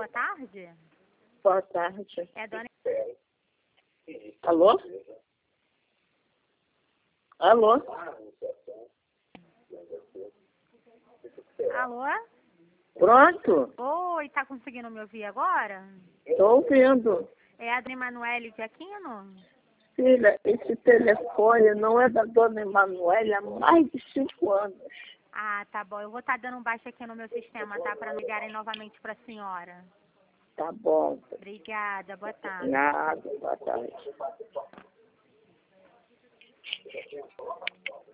boa tarde. Boa tarde. É a dona... Alô? Alô? Alô? Pronto? Oi, tá conseguindo me ouvir agora? Estou ouvindo. É a Dona Emanuele de Aquino? Filha, esse telefone não é da dona Emanuele há mais de 5 anos. Ah, tá bom. Eu vou estar dando um baixo aqui no meu sistema, tá? Para ligarem novamente para a senhora. Tá bom. Obrigada, boa tarde. Nada, boa tarde.